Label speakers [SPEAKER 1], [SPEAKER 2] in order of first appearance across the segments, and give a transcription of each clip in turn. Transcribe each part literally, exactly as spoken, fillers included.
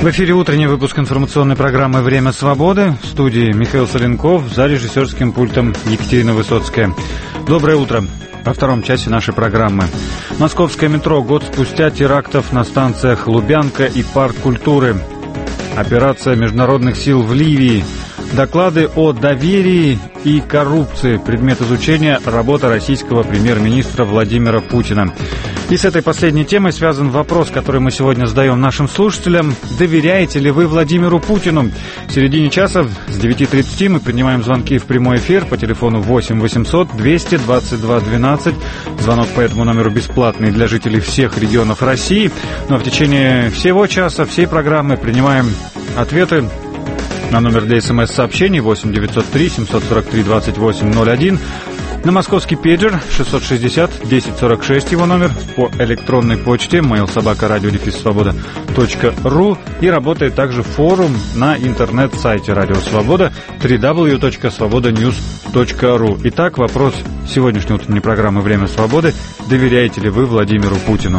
[SPEAKER 1] В эфире утренний выпуск информационной программы «Время свободы». В студии Михаил Соленков, за режиссерским пультом Екатерина Высоцкая. Доброе утро. Во втором часе нашей программы. Московское метро год спустя терактов на станциях Лубянка и Парк культуры. Операция международных сил в Ливии. Доклады о доверии и коррупции. Предмет изучения – работа российского премьер-министра Владимира Путина. И с этой последней темой связан вопрос, который мы сегодня задаем нашим слушателям. Доверяете ли вы Владимиру Путину? В середине часа с девяти тридцати мы принимаем звонки в прямой эфир по телефону восемь восемьсот двести двадцать два двенадцать. Звонок по этому номеру бесплатный для жителей всех регионов России. Но в течение всего часа, всей программы принимаем ответы на номер для смс-сообщений восемь девятьсот три семьсот сорок три двадцать восемь ноль один. На московский пейджер шестьсот шестьдесят десять сорок шесть его номер, по электронной почте mail собака радио дефис свобода точка ру, и работает также форум на интернет-сайте Радио Свобода дабл ю дабл ю дабл ю точка свобода ньюс точка ру. Итак, вопрос сегодняшней утренней программы «Время свободы». Доверяете ли вы Владимиру Путину?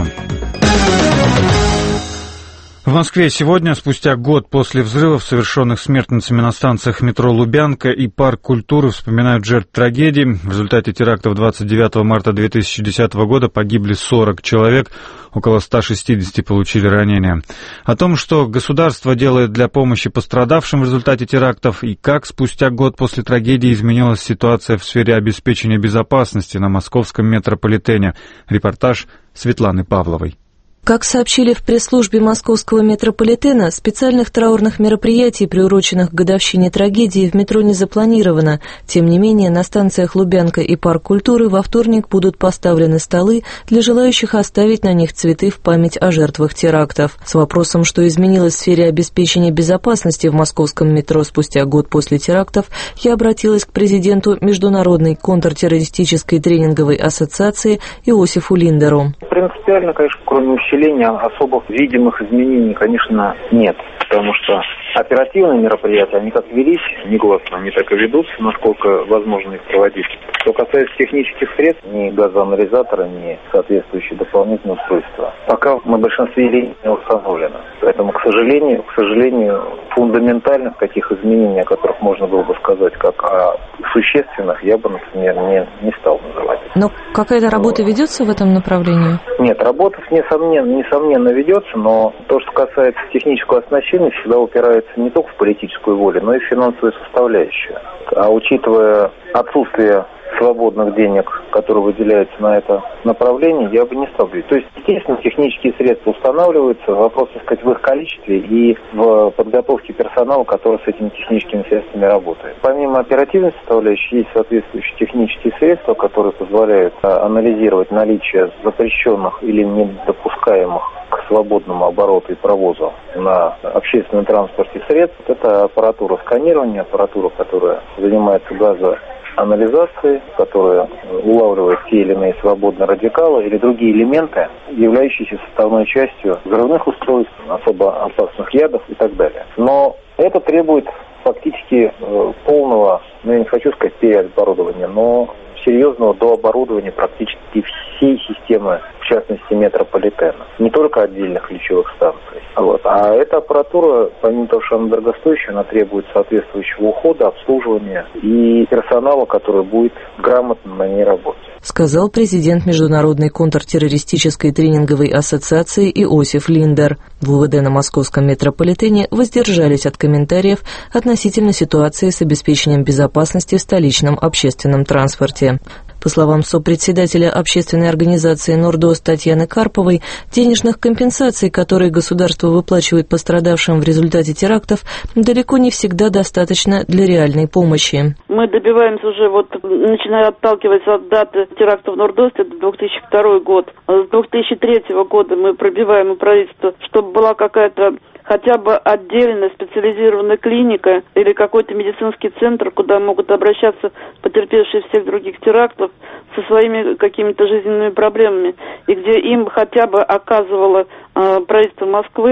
[SPEAKER 1] В Москве сегодня, спустя год после взрывов, совершенных смертницами на станциях метро Лубянка и Парк культуры, вспоминают жертв трагедии. В результате терактов двадцать девятого марта две тысячи десятого года погибли сорок человек, около ста шестидесяти получили ранения. О том, что государство делает для помощи пострадавшим в результате терактов и как спустя год после трагедии изменилась ситуация в сфере обеспечения безопасности на московском метрополитене. Репортаж Светланы Павловой.
[SPEAKER 2] Как сообщили в пресс-службе московского метрополитена, специальных траурных мероприятий, приуроченных к годовщине трагедии, в метро не запланировано. Тем не менее, на станциях Лубянка и Парк культуры во вторник будут поставлены столы для желающих оставить на них цветы в память о жертвах терактов. С вопросом, что изменилось в сфере обеспечения безопасности в московском метро спустя год после терактов, я обратилась к президенту Международной контртеррористической тренинговой ассоциации Иосифу Линдеру.
[SPEAKER 3] Принципиально, конечно, кроме усиления особых видимых изменений, конечно, нет. Потому что оперативные мероприятия, они как велись негласно, они так и ведутся, насколько возможно их проводить. Что касается технических средств, ни газоанализатора, ни соответствующие дополнительные устройства, пока на большинстве линий не установлено. Поэтому, к сожалению, к сожалению, фундаментальных таких изменений, о которых можно было бы сказать, как о существенных, я бы, например, не, не стал называть.
[SPEAKER 2] Но какая-то работа вот. ведется в этом направлении?
[SPEAKER 3] Нет, работа, несомненно, несомненно ведется, но то, что касается технического оснащения, всегда упирается не только в политическую волю, но и в финансовую составляющую. А учитывая отсутствие свободных денег, которые выделяются на это направление, я бы не стал говорить. То есть, естественно, технические средства устанавливаются, вопрос, так сказать, в их количестве и в подготовке персонала, который с этими техническими средствами работает. Помимо оперативной составляющей, есть соответствующие технические средства, которые позволяют анализировать наличие запрещенных или недопускаемых к свободному обороту и провозу на общественном транспорте средств. Это аппаратура сканирования, аппаратура, которая занимается газоанализацией, которая улавливает те или иные свободные радикалы или другие элементы, являющиеся составной частью взрывных устройств, особо опасных ядов и так далее. Но это требует фактически полного, ну я не хочу сказать переоборудования, но серьезного дооборудования практически всей системы, в частности метрополитена, не только отдельных ключевых станций. Вот. А эта аппаратура, помимо того, что она дорогостоящая, она требует соответствующего ухода, обслуживания и персонала, который будет грамотно на ней работать.
[SPEAKER 2] Сказал президент Международной контртеррористической тренинговой ассоциации Иосиф Линдер. В УВД на московском метрополитене воздержались от комментариев относительно ситуации с обеспечением безопасности в столичном общественном транспорте. По словам сопредседателя общественной организации «Нордост» Татьяны Карповой, денежных компенсаций, которые государство выплачивает пострадавшим в результате терактов, далеко не всегда достаточно для реальной помощи.
[SPEAKER 4] Мы добиваемся уже, вот, начиная отталкиваться от даты теракта в Нордосте, это две тысячи второй год. С две тысячи третьего года мы пробиваем у правительства, чтобы была какая-то хотя бы отдельная специализированная клиника или какой-то медицинский центр, куда могут обращаться потерпевшие всех других терактов со своими какими-то жизненными проблемами, и где им хотя бы оказывало э, правительство Москвы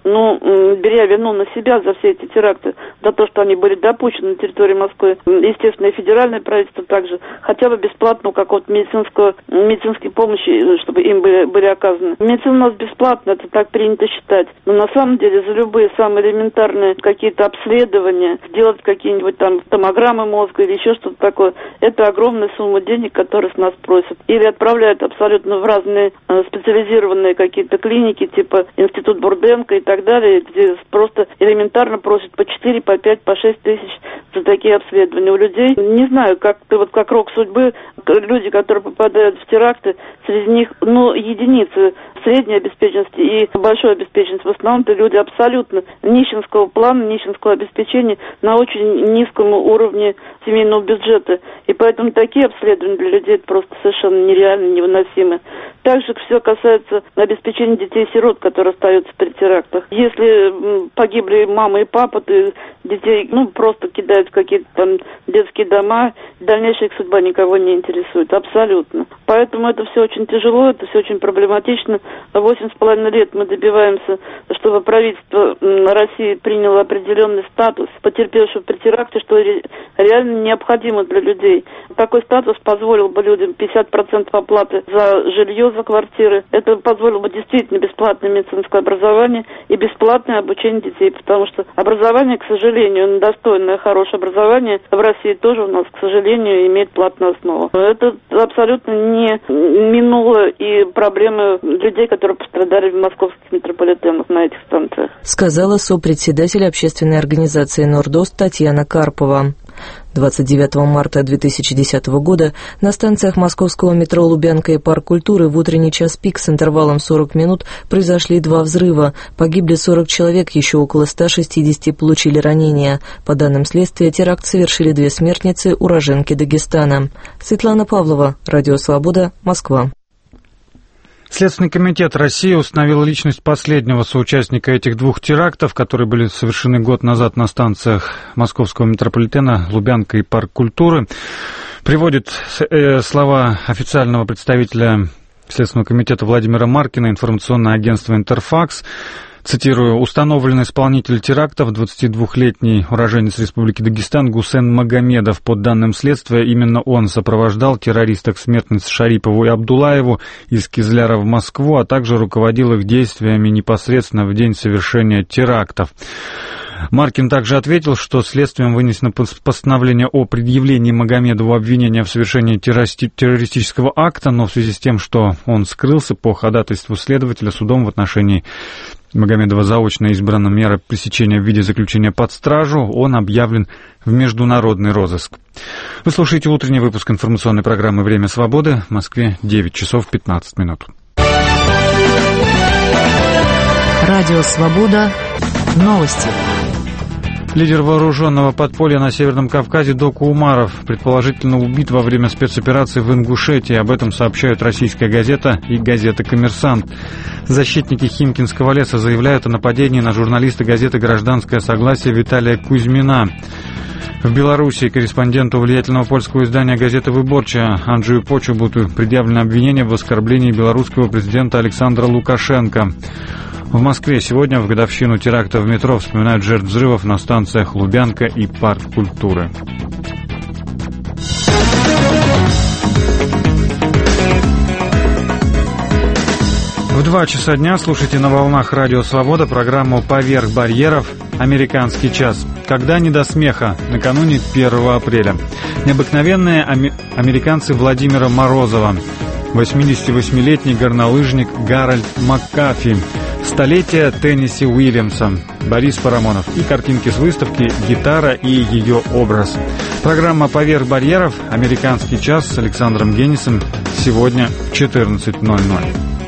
[SPEAKER 4] ну, беря вину на себя за все эти теракты, за то, что они были допущены на территории Москвы, естественно, и федеральное правительство также, хотя бы бесплатно какого-то медицинского, медицинской помощи, чтобы им были, были оказаны. Медицина у нас бесплатная, это так принято считать. Но на самом деле за любые самые элементарные какие-то обследования, сделать какие-нибудь там томограммы мозга или еще что-то такое, это огромная сумма денег, которые с нас просят. Или отправляют абсолютно в разные э, специализированные какие-то клиники, типа Институт Бурденко и так далее, где просто элементарно просят по четыре, по пять, по шесть тысяч за такие обследования у людей. Не знаю, как вот как рок судьбы, люди, которые попадают в теракты, среди них, ну, единицы средней обеспеченности и большой обеспеченности. В основном это люди абсолютно нищенского плана, нищенского обеспечения на очень низком уровне семейного бюджета. И поэтому такие обследования для людей это просто совершенно нереально, невыносимы. Также все касается обеспечения детей-сирот, которые остаются при терактах. Если погибли мама и папа, то детей, ну, просто кидают в какие-то там детские дома, дальнейшая их судьба никого не интересует, абсолютно. Поэтому это все очень тяжело, это все очень проблематично. Восемь с половиной лет мы добиваемся, чтобы правительство России приняло определенный статус потерпевшего при теракте, что реально необходимо для людей. Такой статус позволил бы людям пятьдесят процентов оплаты за жилье, за квартиры. Это позволило бы действительно бесплатное медицинское образование и бесплатное обучение детей, потому что образование, к сожалению, достойное, хорошее образование в России тоже у нас, к сожалению, имеет платную основу. Это абсолютно не минуло и проблемы людей, которые пострадали в московских метрополитенах на этих станциях.
[SPEAKER 2] Сказала сопредседатель общественной организации «Нордост» Татьяна Карпова. двадцать девятого марта две тысячи десятого года на станциях московского метро «Лубянка» и «Парк культуры» в утренний час пик с интервалом сорок минут произошли два взрыва. Погибли сорок человек, еще около ста шестидесяти получили ранения. По данным следствия, теракт совершили две смертницы, уроженки Дагестана. Светлана Павлова, Радио Свобода, Москва.
[SPEAKER 1] Следственный комитет России установил личность последнего соучастника этих двух терактов, которые были совершены год назад на станциях московского метрополитена «Лубянка» и «Парк культуры». Приводит э, слова официального представителя Следственного комитета Владимира Маркина, информационное агентство «Интерфакс». Цитирую: «Установленный исполнитель терактов, двадцатидвухлетний уроженец Республики Дагестан Гусен Магомедов. По данным следствия, именно он сопровождал террористок смертниц Шарипову и Абдулаеву из Кизляра в Москву, а также руководил их действиями непосредственно в день совершения терактов». Маркин также ответил, что следствием вынесено постановление о предъявлении Магомедову обвинения в совершении террористического акта, но в связи с тем, что он скрылся, по ходатайству следователя судом в отношении Магомедова заочно избрана мера пресечения в виде заключения под стражу, он объявлен в международный розыск. Вы слушаете утренний выпуск информационной программы «Время свободы». В Москве девять часов пятнадцать минут.
[SPEAKER 2] Радио «Свобода». Новости.
[SPEAKER 1] Лидер вооруженного подполья на Северном Кавказе Доку Умаров предположительно убит во время спецоперации в Ингушетии. Об этом сообщают «Российская газета» и газета «Коммерсант». Защитники Химкинского леса заявляют о нападении на журналиста газеты «Гражданское согласие» Виталия Кузьмина. В Белоруссии корреспонденту влиятельного польского издания газеты «Выборча» Анджею Почубуту предъявлено обвинение в оскорблении белорусского президента Александра Лукашенко. В Москве сегодня в годовщину теракта в метро вспоминают жертв взрывов на станциях «Лубянка» и «Парк культуры». В два часа дня слушайте на волнах Радио Свобода программу «Поверх барьеров. Американский час». Когда не до смеха, накануне первого апреля. Необыкновенные ами- американцы Владимира Морозова. восьмидесятивосьмилетний горнолыжник Гарольд Маккафи. Столетие Тенниси Уильямса, Борис Парамонов и картинки с выставки «Гитара и ее образ». Программа «Поверх барьеров. Американский час» с Александром Генисом сегодня в четырнадцать ноль ноль.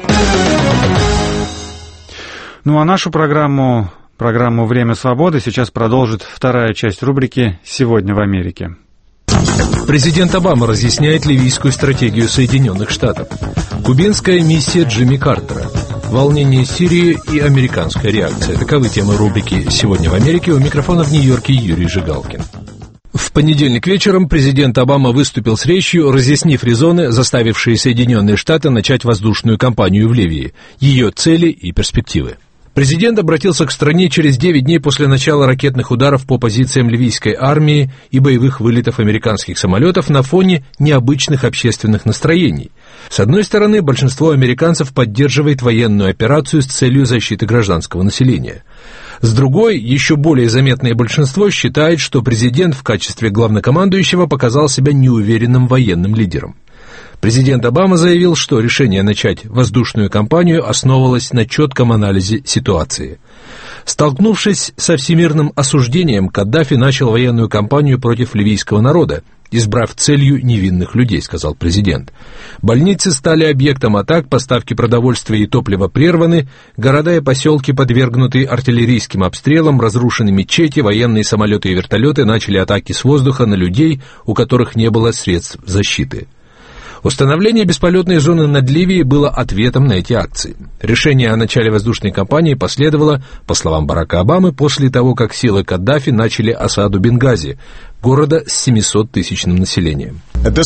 [SPEAKER 1] Ну а нашу программу, программу «Время свободы» сейчас продолжит вторая часть рубрики «Сегодня в Америке».
[SPEAKER 5] Президент Обама разъясняет ливийскую стратегию Соединенных Штатов. Кубинская миссия Джимми Картера. Волнение Сирии и американская реакция. Таковы темы рубрики «Сегодня в Америке». У микрофона в Нью-Йорке Юрий Жигалкин. В понедельник вечером президент Обама выступил с речью, разъяснив резоны, заставившие Соединенные Штаты начать воздушную кампанию в Ливии, ее цели и перспективы. Президент обратился к стране через девять дней после начала ракетных ударов по позициям ливийской армии и боевых вылетов американских самолетов на фоне необычных общественных настроений. С одной стороны, большинство американцев поддерживает военную операцию с целью защиты гражданского населения. С другой, еще более заметное большинство считает, что президент в качестве главнокомандующего показал себя неуверенным военным лидером. Президент Обама заявил, что решение начать воздушную кампанию основывалось на четком анализе ситуации. Столкнувшись со всемирным осуждением, Каддафи начал военную кампанию против ливийского народа, избрав целью невинных людей, сказал президент. Больницы стали объектом атак, поставки продовольствия и топлива прерваны, города и поселки подвергнуты артиллерийским обстрелам, разрушены мечети, военные самолеты и вертолеты начали атаки с воздуха на людей, у которых не было средств защиты. Установление бесполетной зоны над Ливией было ответом на эти акции. Решение о начале воздушной кампании последовало, по словам Барака Обамы, после того, как силы Каддафи начали осаду Бенгази, города с семисоттысячным населением.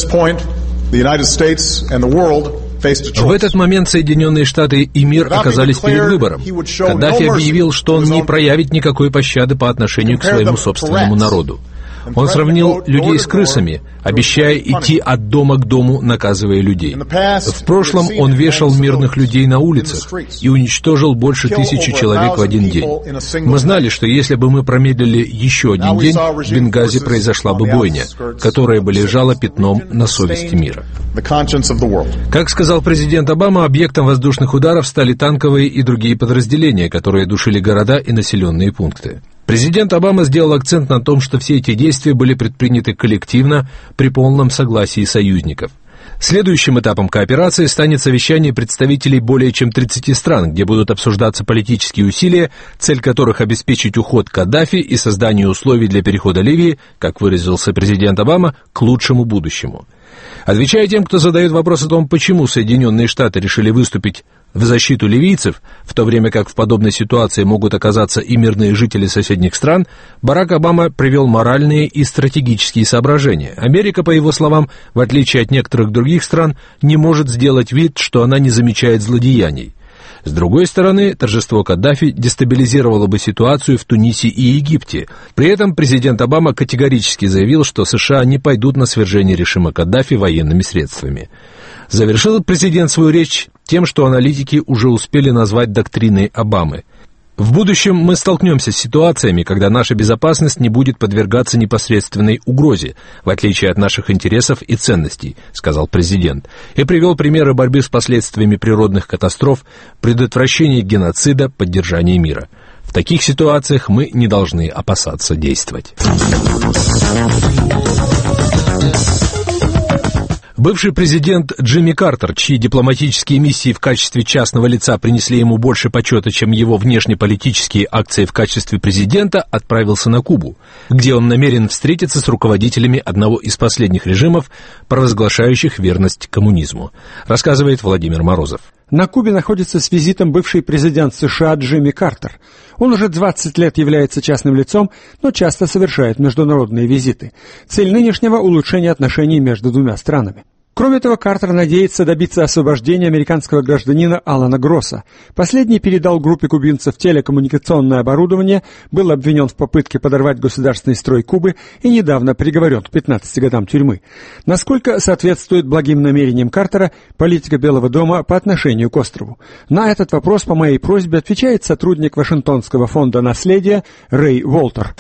[SPEAKER 5] В этот момент Соединенные Штаты и мир оказались перед выбором. Каддафи объявил, что он не проявит никакой пощады по отношению к своему собственному народу. Он сравнил людей с крысами, обещая идти от дома к дому, наказывая людей. В прошлом он вешал мирных людей на улицах и уничтожил больше тысячи человек в один день. Мы знали, что если бы мы промедлили еще один день, в Бенгази произошла бы бойня, которая бы лежала пятном на совести мира. Как сказал президент Обама, объектом воздушных ударов стали танковые и другие подразделения, которые душили города и населенные пункты. Президент Обама сделал акцент на том, что все эти действия были предприняты коллективно при полном согласии союзников. Следующим этапом кооперации станет совещание представителей более чем тридцати стран, где будут обсуждаться политические усилия, цель которых обеспечить уход Каддафи и создание условий для перехода Ливии, как выразился президент Обама, к лучшему будущему. Отвечая тем, кто задает вопрос о том, почему Соединенные Штаты решили выступить в защиту ливийцев, в то время как в подобной ситуации могут оказаться и мирные жители соседних стран, Барак Обама привел моральные и стратегические соображения. Америка, по его словам, в отличие от некоторых других стран, не может сделать вид, что она не замечает злодеяний. С другой стороны, торжество Каддафи дестабилизировало бы ситуацию в Тунисе и Египте. При этом президент Обама категорически заявил, что США не пойдут на свержение режима Каддафи военными средствами. Завершил президент свою речь тем, что аналитики уже успели назвать доктриной Обамы. В будущем мы столкнемся с ситуациями, когда наша безопасность не будет подвергаться непосредственной угрозе, в отличие от наших интересов и ценностей, сказал президент, и привел примеры борьбы с последствиями природных катастроф, предотвращения геноцида, поддержания мира. В таких ситуациях мы не должны опасаться действовать. Бывший президент Джимми Картер, чьи дипломатические миссии в качестве частного лица принесли ему больше почета, чем его внешнеполитические акции в качестве президента, отправился на Кубу, где он намерен встретиться с руководителями одного из последних режимов, провозглашающих верность коммунизму, рассказывает Владимир Морозов.
[SPEAKER 6] На Кубе находится с визитом бывший президент США Джимми Картер. Он уже двадцать лет является частным лицом, но часто совершает международные визиты. Цель нынешнего – улучшение отношений между двумя странами. Кроме того, Картер надеется добиться освобождения американского гражданина Алана Гросса. Последний передал группе кубинцев телекоммуникационное оборудование, был обвинен в попытке подорвать государственный строй Кубы и недавно приговорен к пятнадцати годам тюрьмы. Насколько соответствует благим намерениям Картера политика Белого дома по отношению к острову? На этот вопрос по моей просьбе отвечает сотрудник Вашингтонского фонда наследия Рэй Уолтер.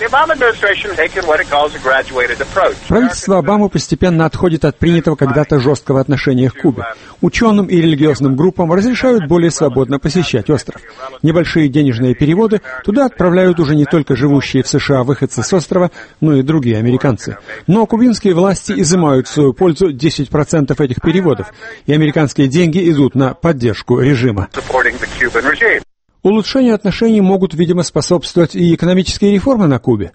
[SPEAKER 6] Правительство Обамы постепенно отходит от принятого когда-то жесткого отношения к Кубе. Ученым и религиозным группам разрешают более свободно посещать остров. Небольшие денежные переводы туда отправляют уже не только живущие в США выходцы с острова, но и другие американцы. Но кубинские власти изымают в свою пользу десять процентов этих переводов, и американские деньги идут на поддержку режима. Улучшению отношений могут, видимо, способствовать и экономические реформы на Кубе.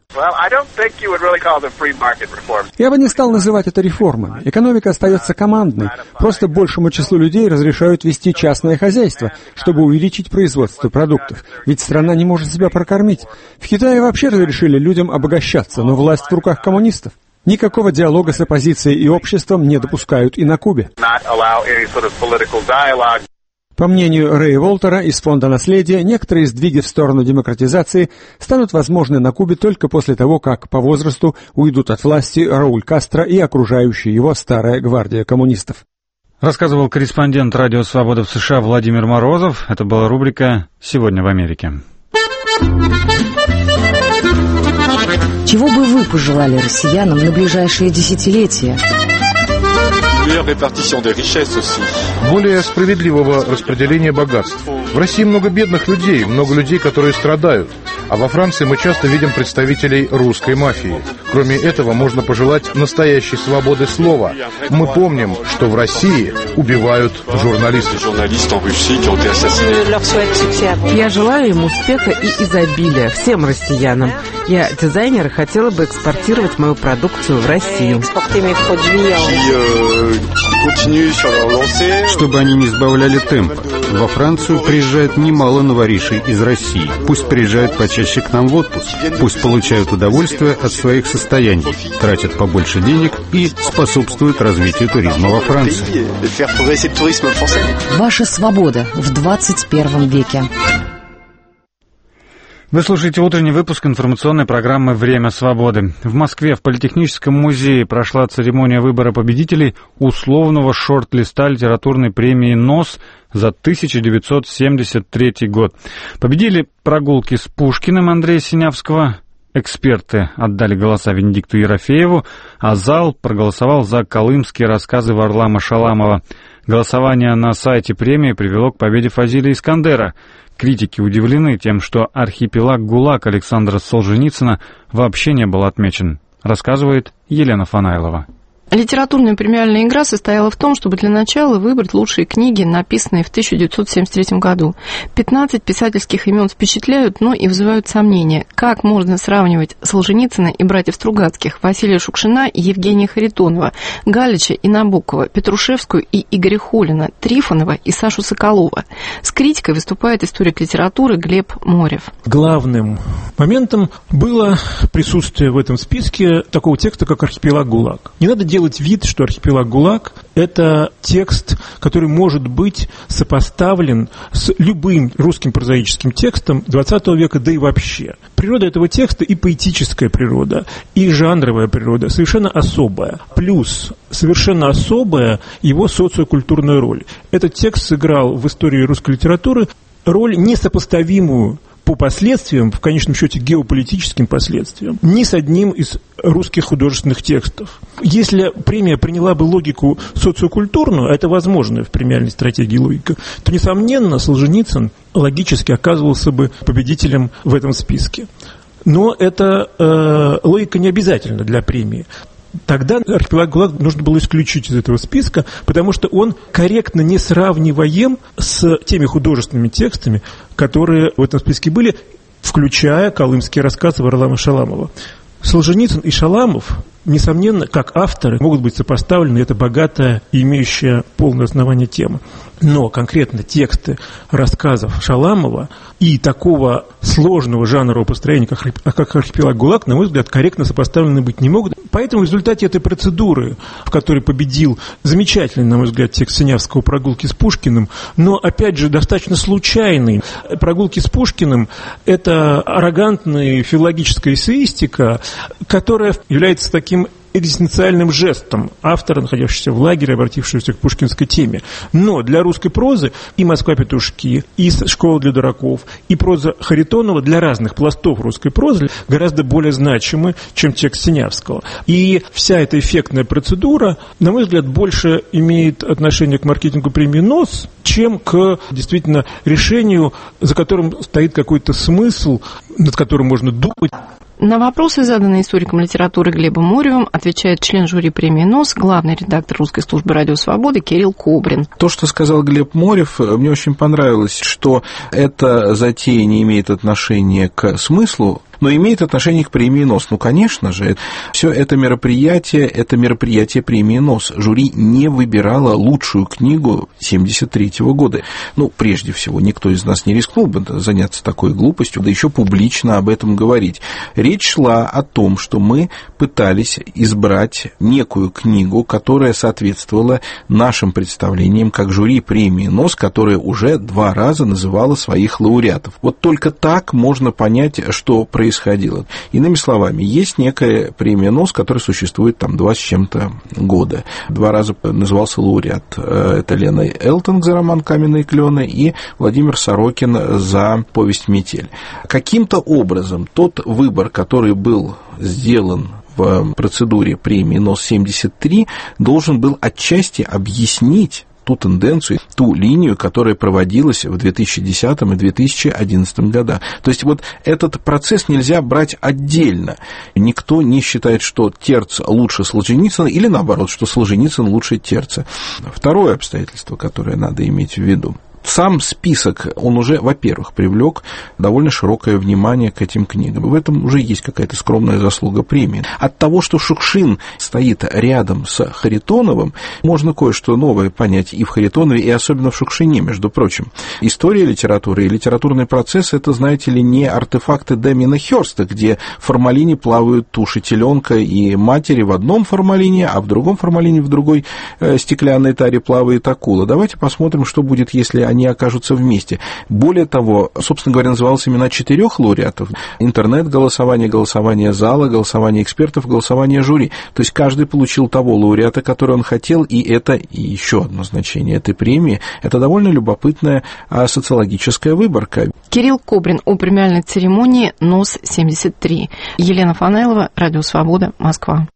[SPEAKER 6] Я бы не стал называть это реформами. Экономика остается командной. Просто большему числу людей разрешают вести частное хозяйство, чтобы увеличить производство продуктов. Ведь страна не может себя прокормить. В Китае вообще разрешили людям обогащаться, но власть в руках коммунистов. Никакого диалога с оппозицией и обществом не допускают и на Кубе. По мнению Рэя Волтера из Фонда наследия, некоторые сдвиги в сторону демократизации станут возможны на Кубе только после того, как по возрасту уйдут от власти Рауль Кастро и окружающая его старая гвардия коммунистов.
[SPEAKER 1] Рассказывал корреспондент Радио Свобода в США Владимир Морозов. Это была рубрика «Сегодня в Америке».
[SPEAKER 7] Чего бы вы пожелали россиянам на ближайшие десятилетия?
[SPEAKER 8] Более справедливого распределения богатств. В России много бедных людей, много людей, которые страдают. А во Франции мы часто видим представителей русской мафии. Кроме этого, можно пожелать настоящей свободы слова. Мы помним, что в России убивают журналистов.
[SPEAKER 9] Я желаю им успеха и изобилия всем россиянам. Я, дизайнер, хотела бы экспортировать мою продукцию в Россию.
[SPEAKER 10] Чтобы они не сбавляли темп. Во Францию приезжает немало новоришей из России. Пусть приезжают почаще к нам в отпуск. Пусть получают удовольствие от своих состояний, тратят побольше денег и способствуют развитию туризма во Франции.
[SPEAKER 7] Ваша свобода в двадцать первом веке.
[SPEAKER 1] Вы слушаете утренний выпуск информационной программы «Время свободы». В Москве в Политехническом музее прошла церемония выбора победителей условного шорт-листа литературной премии «НОС» за тысяча девятьсот семьдесят третий год. Победили прогулки с Пушкиным Андрея Синявского. Эксперты отдали голоса Венедикту Ерофееву, а зал проголосовал за колымские рассказы Варлама Шаламова. Голосование на сайте премии привело к победе Фазилия Искандера. Критики удивлены тем, что архипелаг ГУЛАГ Александра Солженицына вообще не был отмечен, рассказывает Елена Фанайлова.
[SPEAKER 11] Литературная премиальная игра состояла в том, чтобы для начала выбрать лучшие книги, написанные в тысяча девятьсот семьдесят третьем году. пятнадцать писательских имен впечатляют, но и вызывают сомнения. Как можно сравнивать Солженицына и братьев Стругацких, Василия Шукшина и Евгения Харитонова, Галича и Набокова, Петрушевскую и Игоря Холина, Трифонова и Сашу Соколова? С критикой выступает историк литературы Глеб Морев.
[SPEAKER 12] Главным моментом было присутствие в этом списке такого текста, как «Архипелаг ГУЛАГ». Не надо делать вид, что «Архипелаг ГУЛАГ» — это текст, который может быть сопоставлен с любым русским прозаическим текстом двадцатого века, да и вообще. Природа этого текста и поэтическая природа, и жанровая природа совершенно особая. Плюс совершенно особая его социокультурная роль. Этот текст сыграл в истории русской литературы роль несопоставимую по последствиям, в конечном счете геополитическим последствиям, ни с одним из русских художественных текстов. Если премия приняла бы логику социокультурную, а это возможно в премиальной стратегии логика, то, несомненно, Солженицын логически оказывался бы победителем в этом списке. Но эта э, логика не обязательна для премии. Тогда «Архипелаг ГУЛАГ» нужно было исключить из этого списка, потому что он корректно не сравниваем с теми художественными текстами, которые в этом списке были, включая колымские рассказы Варлама Шаламова. Солженицын и Шаламов, несомненно, как авторы, могут быть сопоставлены, это богатая и имеющая полное основание тема. Но конкретно тексты рассказов Шаламова и такого сложного жанрового построения, как «Архипелаг ГУЛАГ», на мой взгляд, корректно сопоставлены быть не могут. Поэтому в результате этой процедуры, в которой победил замечательный, на мой взгляд, текст Синявского «Прогулки с Пушкиным», но, опять же, достаточно случайный. «Прогулки с Пушкиным» — это аррогантная филологическая эссеистика, которая является таким экзистенциальным жестом автора, находящегося в лагере, обратившегося к пушкинской теме. Но для русской прозы и «Москва-петушки», и «Школа для дураков», и проза Харитонова для разных пластов русской прозы гораздо более значимы, чем текст Синявского. И вся эта эффектная процедура, на мой взгляд, больше имеет отношение к маркетингу премии «НОС», чем к действительно решению, за которым стоит какой-то смысл, над которым можно думать.
[SPEAKER 11] На вопросы, заданные историком литературы Глебом Моревым, отвечает член жюри премии «НОС», главный редактор русской службы «Радио Свободы» Кирилл Кобрин.
[SPEAKER 13] То, что сказал Глеб Морев, мне очень понравилось, что эта затея не имеет отношения к смыслу Но имеет отношение к премии НОС. Ну, конечно же, все это мероприятие, это мероприятие премии НОС. Жюри не выбирало лучшую книгу семьдесят третьего года. Ну, прежде всего, никто из нас не рискнул бы заняться такой глупостью, да еще публично об этом говорить. Речь шла о том, что мы пытались избрать некую книгу, которая соответствовала нашим представлениям как жюри премии НОС, которая уже два раза называла своих лауреатов. Вот только так можно понять, что происходило. Иными словами, есть некая премия НОС, которая существует там два с чем-то года. Два раза назывался лауреат. Это Лена Элтинг за роман «Каменные клены» и Владимир Сорокин за повесть «Метель». Каким-то образом тот выбор, который был сделан в процедуре премии НОС семьдесят три, должен был отчасти объяснить ту тенденцию, ту линию, которая проводилась в две тысячи десятом и две тысячи одиннадцатом годах. То есть вот этот процесс нельзя брать отдельно. Никто не считает, что Терц лучше Солженицына, или наоборот, что Солженицын лучше Терца. Второе обстоятельство, которое надо иметь в виду. Сам список, он уже, во-первых, привлек довольно широкое внимание к этим книгам. В этом уже есть какая-то скромная заслуга премии. От того, что Шукшин стоит рядом с Харитоновым, можно кое-что новое понять и в Харитонове, и особенно в Шукшине, между прочим. История литературы и литературный процесс – это, знаете ли, не артефакты Дэмина Хёрста, где в формалине плавают туши теленка и матери в одном формалине, а в другом формалине, в другой э, стеклянной таре плавает акула. Давайте посмотрим, что будет, если они окажутся вместе. Более того, собственно говоря, называлось имена четырех лауреатов. Интернет-голосование, голосование зала, голосование экспертов, голосование жюри. То есть каждый получил того лауреата, который он хотел, и это и еще одно значение этой премии. Это довольно любопытная социологическая выборка.
[SPEAKER 11] Кирилл Кобрин о премиальной церемонии НОС семьдесят три. Елена Фанайлова, Радио Свобода, Москва.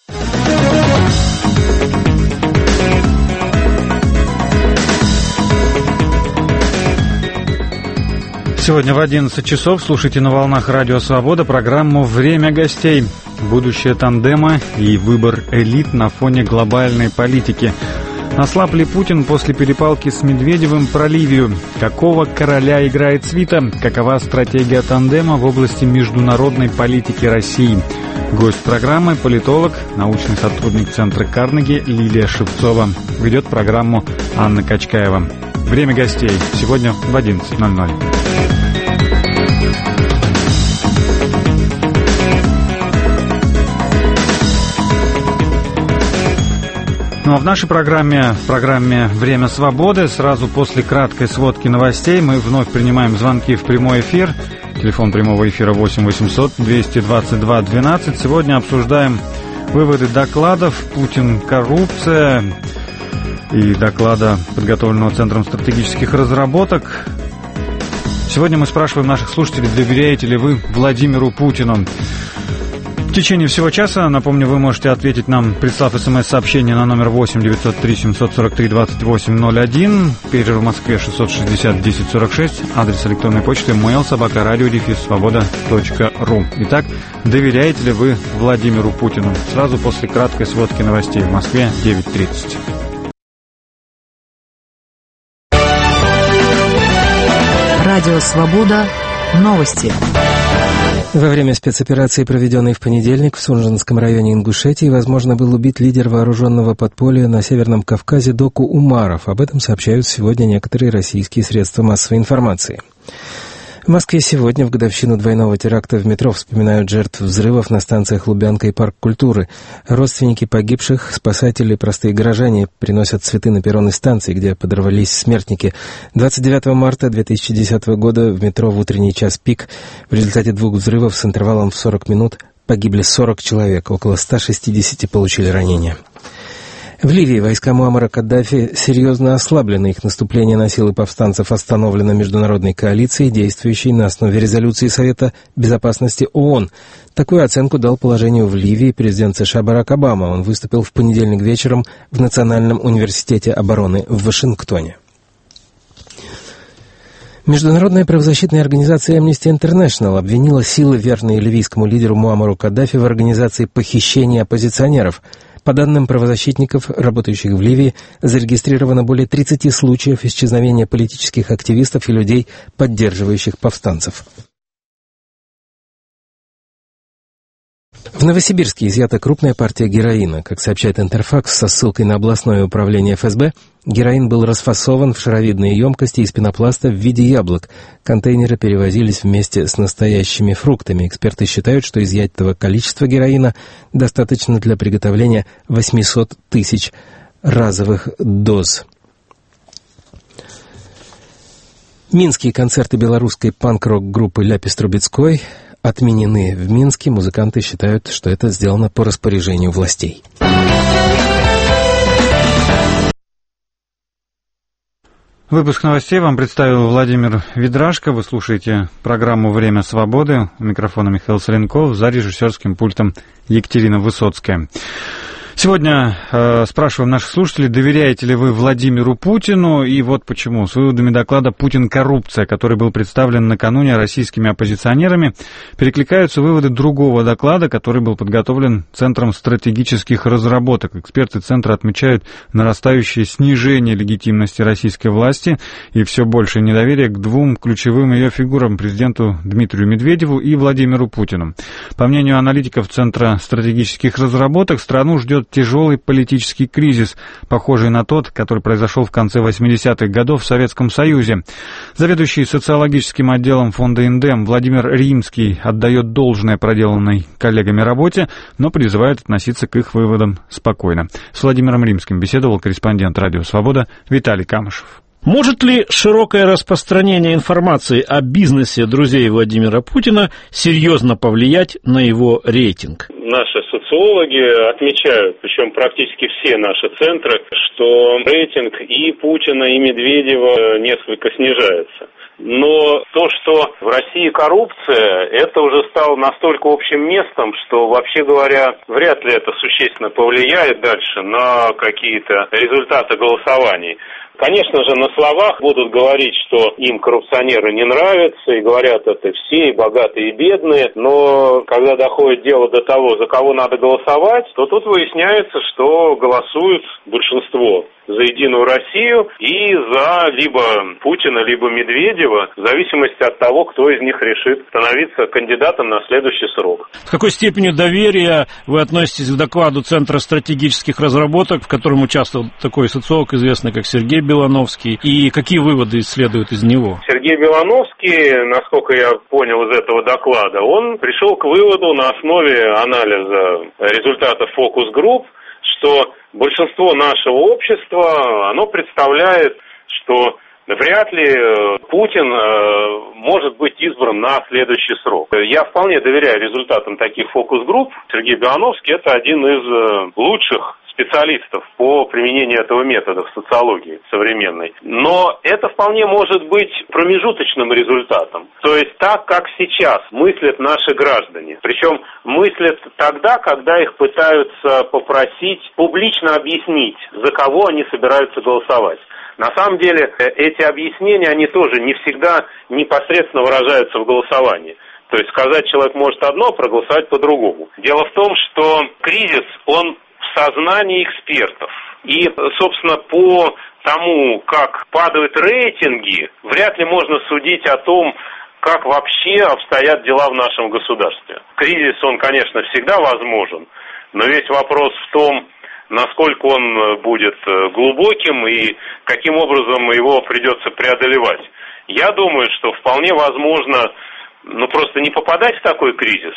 [SPEAKER 1] Сегодня в одиннадцать часов слушайте на волнах Радио Свобода программу «Время гостей». Будущее тандема и выбор элит на фоне глобальной политики. Ослаб ли Путин после перепалки с Медведевым про Ливию? Какого короля играет свита? Какова стратегия тандема в области международной политики России? Гость программы – политолог, научный сотрудник Центра Карнеги Лилия Шевцова. Ведет программу Анна Качкаева. Время гостей сегодня в одиннадцать ноль ноль. Ну а в нашей программе, в программе «Время свободы», сразу после краткой сводки новостей мы вновь принимаем звонки в прямой эфир. Телефон прямого эфира восемь восемьсот двести двадцать два двенадцать. Сегодня обсуждаем выводы докладов «Путин. Коррупция» и доклада, подготовленного Центром стратегических разработок. Сегодня мы спрашиваем наших слушателей, доверяете ли вы Владимиру Путину. В течение всего часа, напомню, вы можете ответить нам, прислав смс-сообщение на номер восемь девятьсот три семьсот сорок три двадцать восемь ноль один, пейджер в Москве шестьсот шестьдесят десять сорок шесть, адрес электронной почты mail собака радио дефис свобода точка ру. Итак, доверяете ли вы Владимиру Путину? Сразу после краткой сводки новостей в Москве девять тридцать.
[SPEAKER 7] Радио «Свобода». Новости.
[SPEAKER 14] Во время спецоперации, проведенной в понедельник в Сунжинском районе Ингушетии, возможно, был убит лидер вооруженного подполья на Северном Кавказе Доку Умаров. Об этом сообщают сегодня некоторые российские средства массовой информации. В Москве сегодня в годовщину двойного теракта в метро вспоминают жертв взрывов на станциях Лубянка и Парк культуры. Родственники погибших, спасатели и простые горожане приносят цветы на перроны станций, где подорвались смертники. двадцать девятого марта две тысячи десятого года в метро в утренний час пик в результате двух взрывов с интервалом в сорок минут погибли сорок человек, около ста шестидесяти получили ранения. В Ливии войска Муаммара Каддафи серьезно ослаблены. Их наступление на силы повстанцев остановлено международной коалицией, действующей на основе резолюции Совета Безопасности ООН. Такую оценку дал положению в Ливии президент США Барак Обама. Он выступил в понедельник вечером в Национальном университете обороны в Вашингтоне. Международная правозащитная организация Amnesty International обвинила силы, верные ливийскому лидеру Муаммару Каддафи, в организации похищения оппозиционеров. По данным правозащитников, работающих в Ливии, зарегистрировано более тридцати случаев исчезновения политических активистов и людей, поддерживающих повстанцев. В Новосибирске изъята крупная партия героина. Как сообщает Интерфакс со ссылкой на областное управление эф эс бэ, героин был расфасован в шаровидные емкости из пенопласта в виде яблок. Контейнеры перевозились вместе с настоящими фруктами. Эксперты считают, что изъятого количества героина достаточно для приготовления восемьсот тысяч разовых доз. Минские концерты белорусской панк-рок-группы «Ляпис Трубецкой» отменены в Минске. Музыканты считают, что это сделано по распоряжению властей.
[SPEAKER 1] Выпуск новостей вам представил Владимир Ведрашко. Вы слушаете программу «Время свободы». У микрофона Михаил Соленков, за режиссерским пультом Екатерина Высоцкая. Сегодня э, спрашиваем наших слушателей, доверяете ли вы Владимиру Путину, и вот почему. С выводами доклада «Путин. Коррупция», который был представлен накануне российскими оппозиционерами, перекликаются выводы другого доклада, который был подготовлен Центром стратегических разработок. Эксперты Центра отмечают нарастающее снижение легитимности российской власти и все большее недоверие к двум ключевым ее фигурам, президенту Дмитрию Медведеву и Владимиру Путину. По мнению аналитиков Центра стратегических разработок, страну ждет тяжелый политический кризис, похожий на тот, который произошел в конце восьмидесятых годов в Советском Союзе. Заведующий социологическим отделом фонда «Индем» Владимир Римский отдает должное проделанной коллегами работе, но призывает относиться к их выводам спокойно. С Владимиром Римским беседовал корреспондент «Радио Свобода» Виталий Камышев.
[SPEAKER 15] Может ли широкое распространение информации о бизнесе друзей Владимира Путина серьезно повлиять на его рейтинг?
[SPEAKER 16] Наши социологи отмечают, причем практически все наши центры, что рейтинг и Путина, и Медведева несколько снижается. Но то, что в России коррупция, это уже стало настолько общим местом, что, вообще говоря, вряд ли это существенно повлияет дальше на какие-то результаты голосований. Конечно же, на словах будут говорить, что им коррупционеры не нравятся, и говорят это все, и богатые, и бедные, но когда доходит дело до того, за кого надо голосовать, то тут выясняется, что голосуют большинство за «Единую Россию» и за либо Путина, либо Медведева, в зависимости от того, кто из них решит становиться кандидатом на следующий срок.
[SPEAKER 15] С какой степенью доверия вы относитесь к докладу Центра стратегических разработок, в котором участвовал такой социолог, известный как Сергей Белановский, и какие выводы следуют из него?
[SPEAKER 16] Сергей Белановский, насколько я понял из этого доклада, он пришел к выводу на основе анализа результатов фокус-групп, что большинство нашего общества, оно представляет, что вряд ли Путин может быть избран на следующий срок. Я вполне доверяю результатам таких фокус-групп. Сергей Белановский – это один из лучших специалистов по применению этого метода в социологии современной. Но это вполне может быть промежуточным результатом. То есть так, как сейчас мыслят наши граждане. Причем мыслят тогда, когда их пытаются попросить публично объяснить, за кого они собираются голосовать. На самом деле эти объяснения, они тоже не всегда непосредственно выражаются в голосовании. То есть сказать человек может одно, проголосовать по-другому. Дело в том, что кризис, он в сознании экспертов. И, собственно, по тому, как падают рейтинги, вряд ли можно судить о том, как вообще обстоят дела в нашем государстве. Кризис, он, конечно, всегда возможен, но весь вопрос в том, насколько он будет глубоким и каким образом его придется преодолевать. Я думаю, что вполне возможно, ну, просто не попадать в такой кризис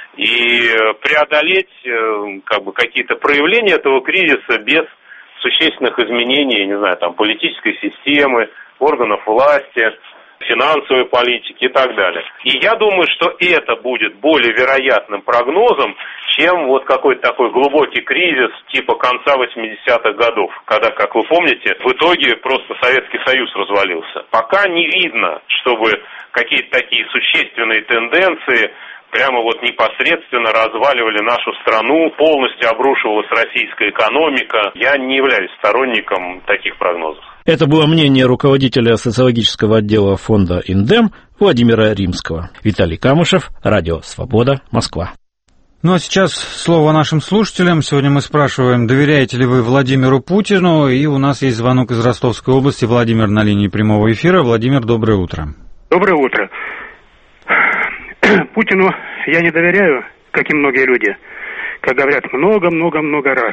[SPEAKER 16] и преодолеть как бы какие-то проявления этого кризиса без существенных изменений, не знаю, там, политической системы, органов власти, финансовой политики и так далее. И я думаю, что это будет более вероятным прогнозом, чем вот какой-то такой глубокий кризис типа конца восьмидесятых годов, когда, как вы помните, в итоге просто Советский Союз развалился. Пока не видно, чтобы какие-то такие существенные тенденции прямо вот непосредственно разваливали нашу страну, полностью обрушивалась российская экономика. Я не являюсь сторонником таких прогнозов.
[SPEAKER 15] Это было мнение руководителя социологического отдела фонда «Индем» Владимира Римского. Виталий Камышев, Радио Свобода, Москва.
[SPEAKER 1] Ну а сейчас слово нашим слушателям. Сегодня мы спрашиваем, доверяете ли вы Владимиру Путину, и у нас есть звонок из Ростовской области. Владимир на линии прямого эфира. Владимир, доброе утро.
[SPEAKER 17] Доброе утро. Путину я не доверяю как и многие люди, как говорят, много-много-много раз.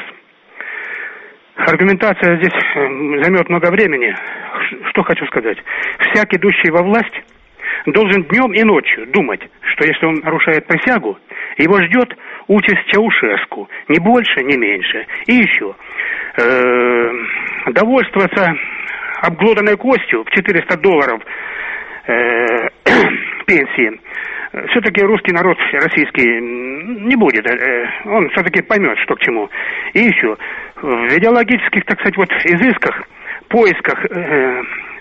[SPEAKER 17] Аргументация здесь займет много времени. Что хочу сказать. Всякий, идущий во власть, должен днем и ночью думать, что если он нарушает присягу, его ждет участь Чаушеску, ни больше, ни меньше. И еще, э, довольствоваться обглоданной костью в четыреста долларов э, пенсии, все-таки русский народ российский не будет, он все-таки поймет, что к чему. И еще, в идеологических, так сказать, вот изысках, поисках э,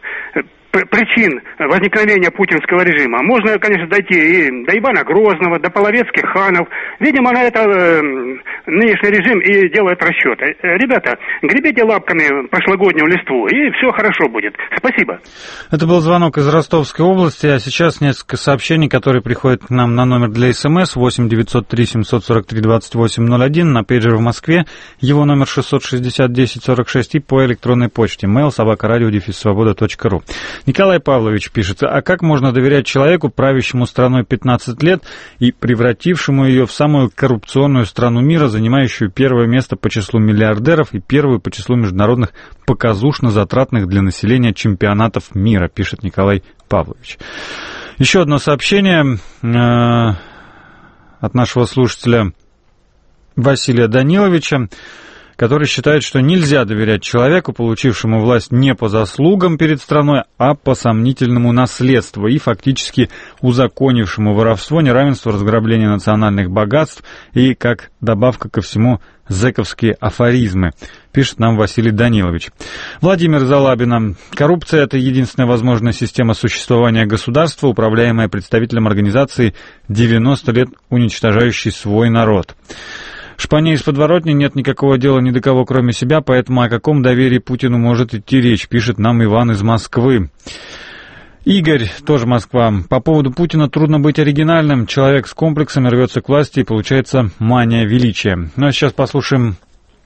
[SPEAKER 17] причин возникновения путинского режима можно, конечно, дойти и до Ивана Грозного, до половецких ханов. Видимо, на это э, нынешний режим и делает расчеты. Ребята, гребите лапками прошлогоднюю листву, и все хорошо будет. Спасибо.
[SPEAKER 1] Это был звонок из Ростовской области, а сейчас несколько сообщений, которые приходят к нам на номер для СМС восемь девятьсот три семьсот сорок три двадцать восемь ноль один, на пейджер в Москве, его номер шестьсот шестьдесят десять сорок шесть и по электронной почте mail собака радио дефис свобода точка ру. Николай Павлович пишет: а как можно доверять человеку, правящему страной пятнадцать лет и превратившему ее в самую коррупционную страну мира, занимающую первое место по числу миллиардеров и первую по числу международных показушно-затратных для населения чемпионатов мира, пишет Николай Павлович. Еще одно сообщение э, от нашего слушателя Василия Даниловича, который считает, что нельзя доверять человеку, получившему власть не по заслугам перед страной, а по сомнительному наследству и фактически узаконившему воровство, неравенство, разграбление национальных богатств и, как добавка ко всему, зэковские афоризмы, пишет нам Василий Данилович. Владимир Залабина. Коррупция – это единственная возможная система существования государства, управляемая представителем организации девяносто лет уничтожающей свой народ. Шпане из подворотни: нет никакого дела ни до кого, кроме себя, поэтому о каком доверии Путину может идти речь, пишет нам Иван из Москвы. Игорь, тоже Москва. По поводу Путина трудно быть оригинальным. Человек с комплексами рвется к власти, и получается мания величия. Ну а сейчас послушаем,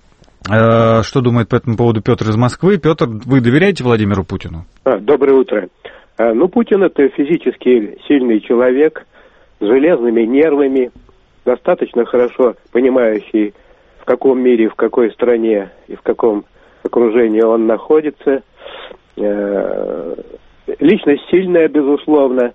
[SPEAKER 1] э, что думает по этому поводу Петр из Москвы. Петр, вы доверяете Владимиру Путину?
[SPEAKER 18] А, доброе утро. А, ну, Путин — это физически сильный человек с железными нервами, достаточно хорошо понимающий, в каком мире, в какой стране и в каком окружении он находится. Личность сильная, безусловно.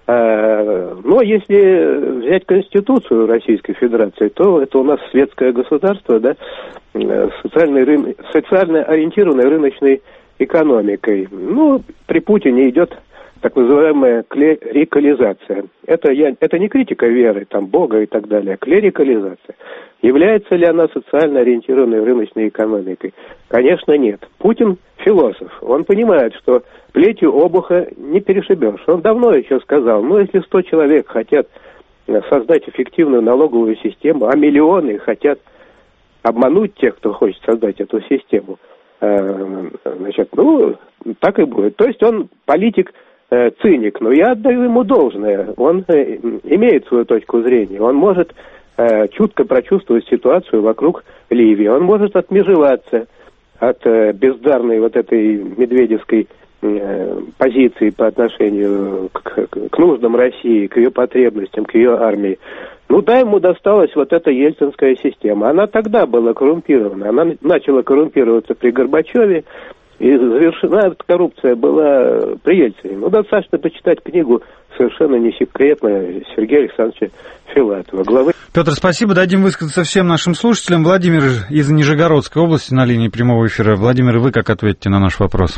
[SPEAKER 18] Но если взять Конституцию Российской Федерации, то это у нас светское государство, да, социальной, рын... социально ориентированной рыночной экономикой. Ну, при Путине идет так называемая клерикализация. Это, я, это не критика веры, там, Бога и так далее, а клерикализация. Является ли она социально ориентированной рыночной экономикой? Конечно, нет. Путин философ. Он понимает, что плетью обуха не перешибешь. Он давно еще сказал, ну, если сто человек хотят создать эффективную налоговую систему, а миллионы хотят обмануть тех, кто хочет создать эту систему, значит, ну, так и будет. То есть он политик, циник, но я отдаю ему должное. Он э, имеет свою точку зрения. Он может э, чутко прочувствовать ситуацию вокруг Ливии. Он может отмежеваться от э, бездарной вот этой медведевской э, позиции по отношению к, к, к нуждам России, к ее потребностям, к ее армии. Ну да, ему досталась вот эта ельцинская система. Она тогда была коррумпирована. Она начала коррумпироваться при Горбачеве. И завершена эта коррупция была при Ельцине. Ну, достаточно почитать книгу совершенно не секретно Сергея Александровича Филатова, главы.
[SPEAKER 1] Петр, спасибо. Дадим высказаться всем нашим слушателям. Владимир из Нижегородской области на линии прямого эфира. Владимир, вы как ответите на наш вопрос?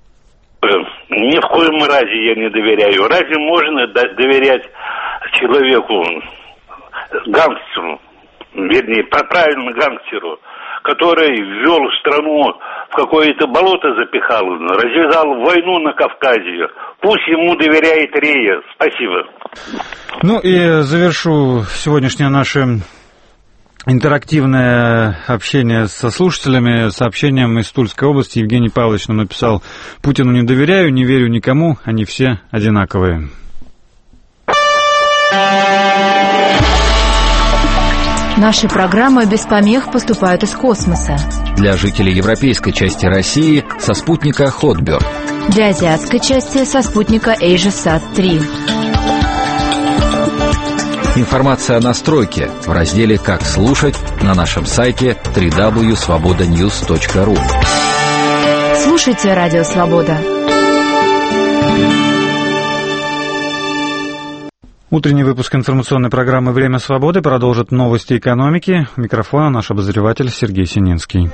[SPEAKER 19] Ни в коем разе я не доверяю. Разве можно доверять человеку, гангстеру, вернее, правильно гангстеру, который ввел страну в какое-то болото, запихал, развязал войну на Кавказе. Пусть ему доверяет Рея. Спасибо.
[SPEAKER 1] Ну и завершу сегодняшнее наше интерактивное общение со слушателями сообщением из Тульской области. Евгений Павлович нам написал: Путину не доверяю, не верю никому, они все одинаковые.
[SPEAKER 20] Наши программы без помех поступают из космоса.
[SPEAKER 21] Для жителей европейской части России со спутника Хотберг.
[SPEAKER 20] Для азиатской части со спутника AsiaSat три.
[SPEAKER 21] Информация о настройке в разделе «Как слушать» на нашем сайте дабл ю дабл ю дабл ю точка свобода ньюс точка ру.
[SPEAKER 20] Слушайте Радио Свобода.
[SPEAKER 1] Утренний выпуск информационной программы «Время свободы» продолжит новости экономики. У микрофона наш обозреватель Сергей Сининский.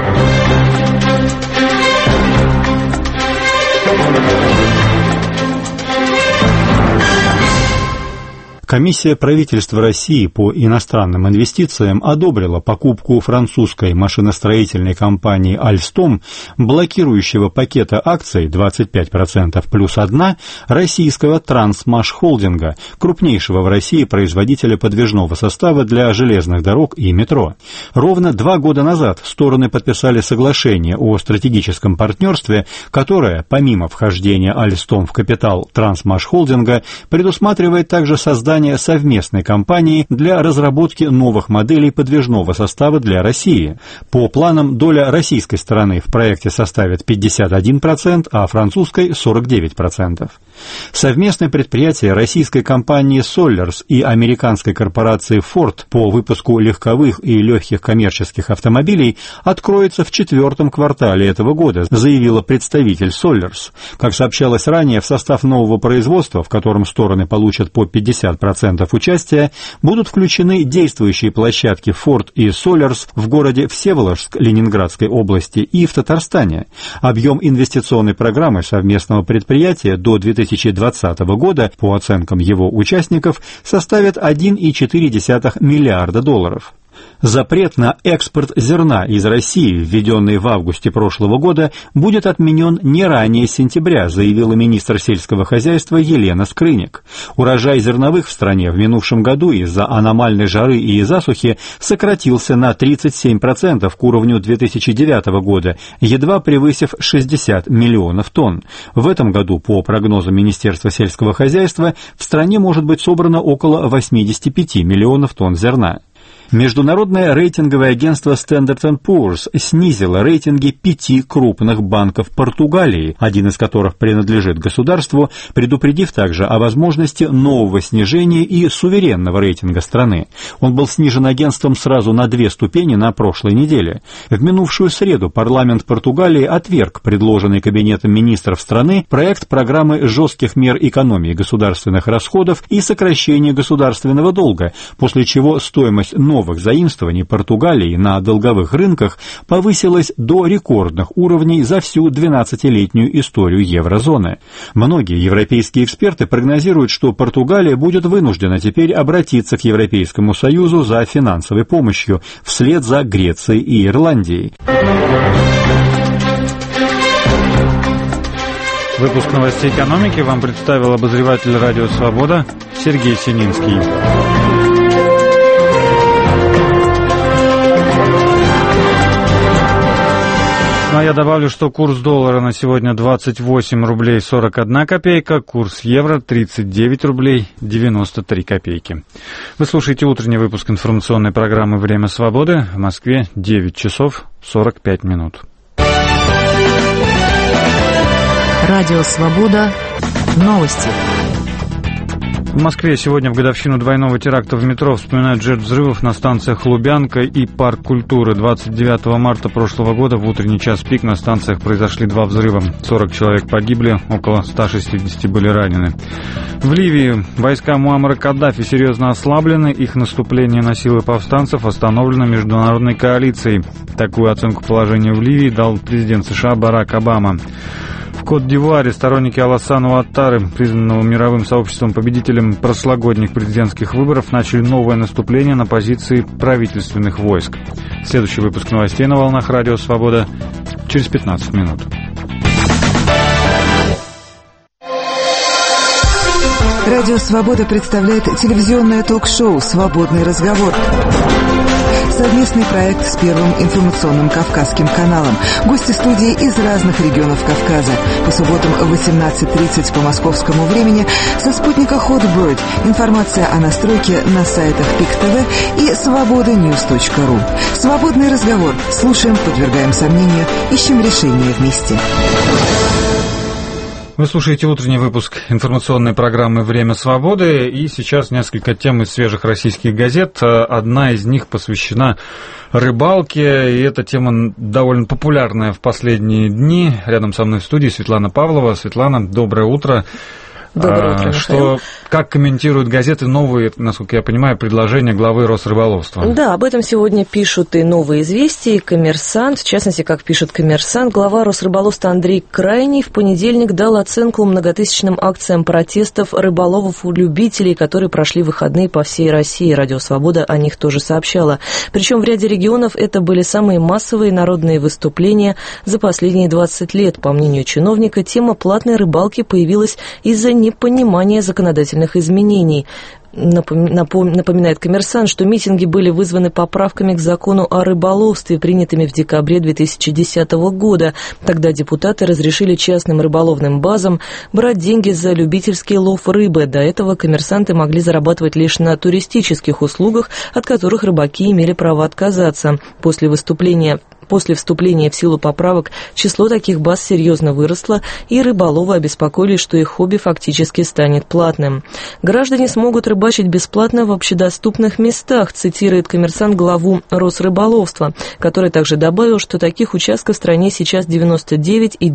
[SPEAKER 10] Комиссия правительства России по иностранным инвестициям одобрила покупку французской машиностроительной компании «Альстом» блокирующего пакета акций двадцать пять процентов плюс одна российского «Трансмаш-холдинга», крупнейшего в России производителя подвижного состава для железных дорог и метро. Ровно два года назад стороны подписали соглашение о стратегическом партнерстве, которое, помимо вхождения «Альстом» в капитал «Трансмаш-холдинга», предусматривает также создание совместной компании для разработки новых моделей подвижного состава для России. По планам, доля российской стороны в проекте составит пятьдесят один процент, а французской – сорок девять процентов. Совместное предприятие российской компании Solers и американской корпорации Ford по выпуску легковых и легких коммерческих автомобилей откроется в четвертом квартале этого года, заявила представитель Solers. Как сообщалось ранее, в состав нового производства, в котором стороны получат по пятьдесят процентов участия, будут включены действующие площадки Ford и Solers в городе Всеволожск Ленинградской области и в Татарстане. Объем инвестиционной программы совместного предприятия до две тысячи двадцатого года, по оценкам его участников, составит один целых четыре десятых миллиарда долларов. Запрет на экспорт зерна из России, введенный в августе прошлого года, будет отменен не ранее сентября, заявила министр сельского хозяйства Елена Скрынник. Урожай зерновых в стране в минувшем году из-за аномальной жары и засухи сократился на тридцать семь процентов к уровню две тысячи девятого года, едва превысив шестьдесят миллионов тонн. В этом году, по прогнозам Министерства сельского хозяйства, в стране может быть собрано около восемьдесят пять миллионов тонн зерна. Международное рейтинговое агентство Standard энд Poor's снизило рейтинги пяти крупных банков Португалии, один из которых принадлежит государству, предупредив также о возможности нового снижения и суверенного рейтинга страны. Он был снижен агентством сразу на две ступени на прошлой неделе. В минувшую среду парламент Португалии отверг предложенный Кабинетом министров страны проект программы жестких мер экономии государственных расходов и сокращения государственного долга, после чего стоимость новых новых заимствований Португалии на долговых рынках повысилась до рекордных уровней за всю двенадцатилетнюю историю еврозоны. Многие европейские эксперты прогнозируют, что Португалия будет вынуждена теперь обратиться к Европейскому Союзу за финансовой помощью, вслед за Грецией и Ирландией.
[SPEAKER 1] Выпуск новостей экономики вам представил обозреватель «Радио Свобода» Сергей Сининский. Ну, а я добавлю, что курс доллара на сегодня двадцать восемь рублей сорок одна копейка, курс евро тридцать девять рублей девяносто три копейки. Вы слушаете утренний выпуск информационной программы «Время свободы». В Москве девять часов сорок пять минут.
[SPEAKER 20] Радио Свобода. Новости.
[SPEAKER 1] В Москве сегодня в годовщину двойного теракта в метро вспоминают жертв взрывов на станциях Лубянка и Парк культуры. двадцать девятого марта прошлого года в утренний час пик на станциях произошли два взрыва. сорок человек погибли, около ста шестидесяти были ранены. В Ливии войска Муаммара Каддафи серьезно ослаблены. Их наступление на силы повстанцев остановлено международной коалицией. Такую оценку положения в Ливии дал президент США Барак Обама. В Кот-д'Ивуаре сторонники Алассана Уаттары, признанного мировым сообществом победителем прошлогодних президентских выборов, начали новое наступление на позиции правительственных войск. Следующий выпуск новостей на волнах Радио Свобода через пятнадцать минут.
[SPEAKER 3] Радио Свобода представляет телевизионное ток-шоу «Свободный разговор». Совместный проект с Первым информационным Кавказским каналом. Гости студии из разных регионов Кавказа. По субботам в восемнадцать тридцать по московскому времени со спутника Hotbird. Информация о настройке на сайтах пик точка тв и свобода ньюс точка ру. Свободный разговор. Слушаем, подвергаем сомнению, ищем решения вместе.
[SPEAKER 1] В Вы слушаете утренний выпуск информационной программы «Время свободы», и сейчас несколько тем из свежих российских газет. Одна из них посвящена рыбалке, и эта тема довольно популярная в последние дни. Рядом со мной в студии Светлана Павлова. Светлана, доброе утро.
[SPEAKER 2] Доброе утро,
[SPEAKER 1] Что, как комментируют газеты новые, насколько я понимаю, предложения главы Росрыболовства?
[SPEAKER 2] Да, об этом сегодня пишут и «Новые известия», и «Коммерсант». В частности, как пишет «Коммерсант», глава Росрыболовства Андрей Крайний в понедельник дал оценку многотысячным акциям протестов рыболовов-любителей, которые прошли выходные по всей России. Радио «Свобода» о них тоже сообщала. Причем в ряде регионов это были самые массовые народные выступления за последние двадцать лет. По мнению чиновника, тема платной рыбалки появилась из-за непонимания законодательных изменений. Напоминает «Коммерсант», что митинги были вызваны поправками к закону о рыболовстве, принятыми в декабре две тысячи десятого года. Тогда депутаты разрешили частным рыболовным базам брать деньги за любительский лов рыбы. До этого коммерсанты могли зарабатывать лишь на туристических услугах, от которых рыбаки имели право отказаться. После выступления После вступления в силу поправок число таких баз серьезно выросло, и рыболовы обеспокоились, что их хобби фактически станет платным. Граждане смогут рыбачить бесплатно в общедоступных местах, цитирует «Коммерсант» главу Росрыболовства, который также добавил, что таких участков в стране сейчас девяносто девять целых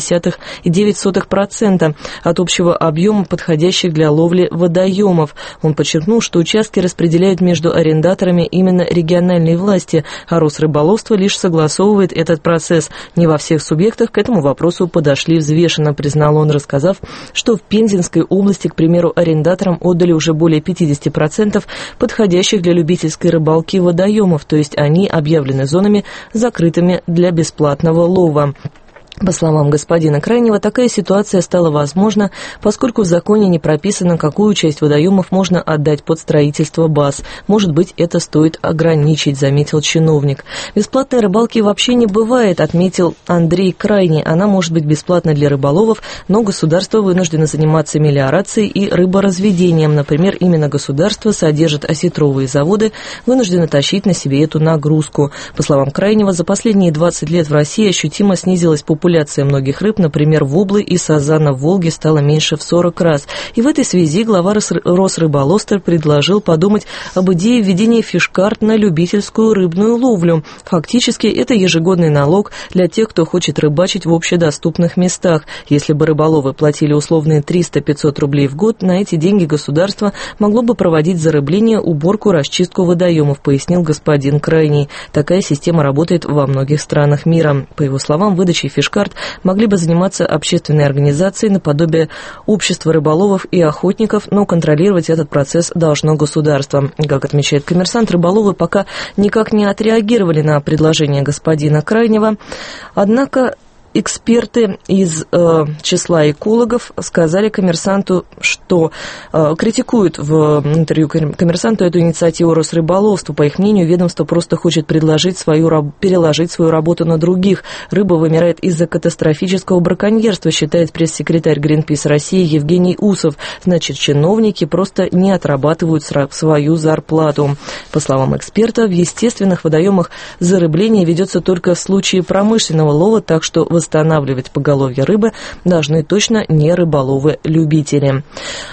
[SPEAKER 2] девять десятых процента от общего объема подходящих для ловли водоемов. Он подчеркнул, что участки распределяют между арендаторами именно региональные власти, а Росрыболовство лишь согласовывает согласовывает этот процесс. Не во всех субъектах к этому вопросу подошли взвешенно, признал он, рассказав, что в Пензенской области, к примеру, арендаторам отдали уже более пятьдесят процентов подходящих для любительской рыбалки водоемов, то есть они объявлены зонами, закрытыми для бесплатного лова. По словам господина Крайнего, такая ситуация стала возможна, поскольку в законе не прописано, какую часть водоемов можно отдать под строительство баз. Может быть, это стоит ограничить, заметил чиновник. Бесплатной рыбалки вообще не бывает, отметил Андрей Крайний. Она может быть бесплатной для рыболовов, но государство вынуждено заниматься мелиорацией и рыборазведением. Например, именно государство содержит осетровые заводы, вынуждено тащить на себе эту нагрузку. По словам Крайнего, за последние двадцать лет в России ощутимо снизилась популяция Популяция многих рыб, например, воблы и сазана в Волге, стала меньше в сорок раз. И в этой связи глава Росрыболовства предложил подумать об идее введения фиш-карт на любительскую рыбную ловлю. Фактически, это ежегодный налог для тех, кто хочет рыбачить в общедоступных местах. Если бы рыболовы платили условные триста-пятьсот рублей в год, на эти деньги государство могло бы проводить зарыбление, уборку, расчистку водоемов, пояснил господин Крайний. Такая система работает во многих странах мира. По его словам, выдачей фиш-карт могли бы заниматься общественные организации наподобие общества рыболовов и охотников, но контролировать этот процесс должно государство. Как отмечает «Коммерсант», рыболовы пока никак не отреагировали на предложение господина Крайнего, однако эксперты из э, числа экологов сказали «Коммерсанту», что э, критикуют в интервью «Коммерсанту» эту инициативу Росрыболовства. По их мнению, ведомство просто хочет предложить свою, переложить свою работу на других. Рыба вымирает из-за катастрофического браконьерства, считает пресс-секретарь Гринпис России Евгений Усов. Значит, чиновники просто не отрабатывают свою зарплату. По словам эксперта, в естественных водоемах зарыбление ведется только в случае промышленного лова, так что восстанавливать поголовье рыбы должны точно не рыболовы-любители.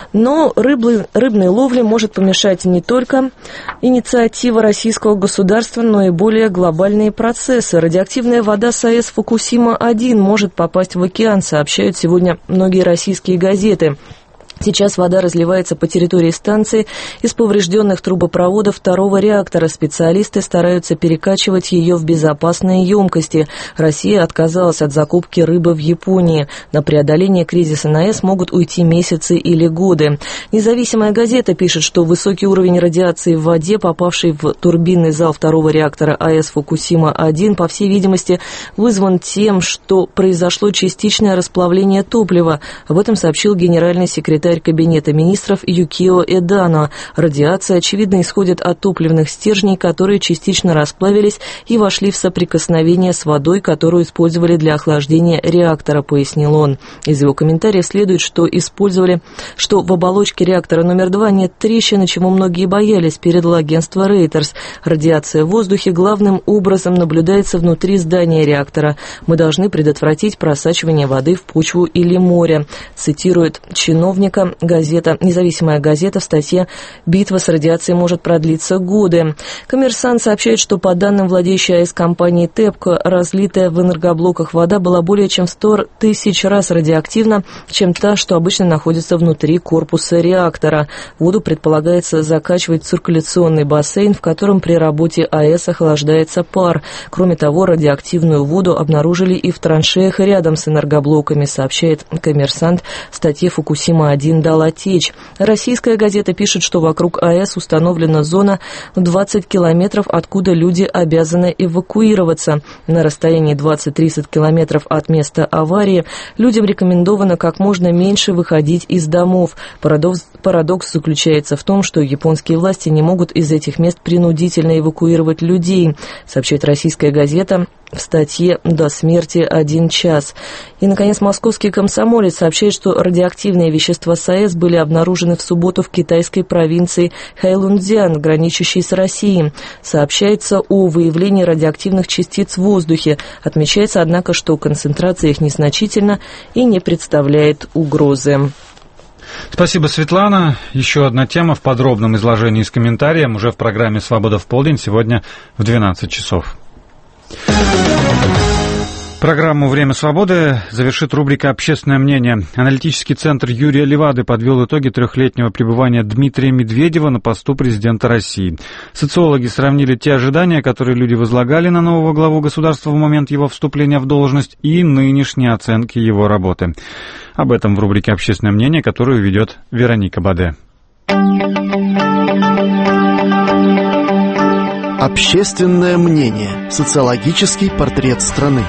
[SPEAKER 2] Но рыбы, рыбной ловле может помешать не только инициатива российского государства, но и более глобальные процессы. Радиоактивная вода с АЭС Фукусима один может попасть в океан, сообщают сегодня многие российские газеты. Сейчас вода разливается по территории станции из поврежденных трубопроводов второго реактора. Специалисты стараются перекачивать ее в безопасные емкости. Россия отказалась от закупки рыбы в Японии. На преодоление кризиса на АЭС могут уйти месяцы или годы. Независимая газета пишет, что высокий уровень радиации в воде, попавший в турбинный зал второго реактора АЭС Фукусима один, по всей видимости, вызван тем, что произошло частичное расплавление топлива. Об этом сообщил генеральный секретарь секретарь Кабинета министров Юкио Эдано. Радиация, очевидно, исходит от топливных стержней, которые частично расплавились и вошли в соприкосновение с водой, которую использовали для охлаждения реактора, пояснил он. Из его комментариев следует, что использовали, что в оболочке реактора номер два нет трещины, чему многие боялись, передало агентство Reuters. Радиация в воздухе главным образом наблюдается внутри здания реактора. Мы должны предотвратить просачивание воды в почву или море, цитирует чиновника газета, независимая газета в статье «Битва с радиацией может продлиться годы». Коммерсант сообщает, что по данным владеющей АЭС компании ТЭПКО, разлитая в энергоблоках вода была более чем в сто тысяч раз радиоактивна, чем та, что обычно находится внутри корпуса реактора. Воду предполагается закачивать в циркуляционный бассейн, в котором при работе АЭС охлаждается пар. Кроме того, радиоактивную воду обнаружили и в траншеях рядом с энергоблоками, сообщает «Коммерсант». В статье «Фукусима один» дала течь. Российская газета пишет, что вокруг АЭС установлена зона в двадцать километров, откуда люди обязаны эвакуироваться. На расстоянии двадцать-тридцать километров от места аварии людям рекомендовано как можно меньше выходить из домов. Парадокс, парадокс заключается в том, что японские власти не могут из этих мест принудительно эвакуировать людей, сообщает российская газета в статье «До смерти один час». И, наконец, московский комсомолец сообщает, что радиоактивные вещества с АЭС были обнаружены в субботу в китайской провинции Хэйлунцзян, граничащей с Россией. Сообщается о выявлении радиоактивных частиц в воздухе. Отмечается, однако, что концентрация их незначительна и не представляет угрозы.
[SPEAKER 1] Спасибо, Светлана. Еще одна тема в подробном изложении с комментарием уже в программе «Свобода в полдень» сегодня в двенадцать часов. Программу «Время свободы» завершит рубрика «Общественное мнение». Аналитический центр Юрия Левады подвел итоги трехлетнего пребывания Дмитрия Медведева на посту президента России. Социологи сравнили те ожидания, которые люди возлагали на нового главу государства в момент его вступления в должность, и нынешние оценки его работы. Об этом в рубрике «Общественное мнение», которую ведет Вероника Баде.
[SPEAKER 4] Общественное мнение. Социологический портрет страны.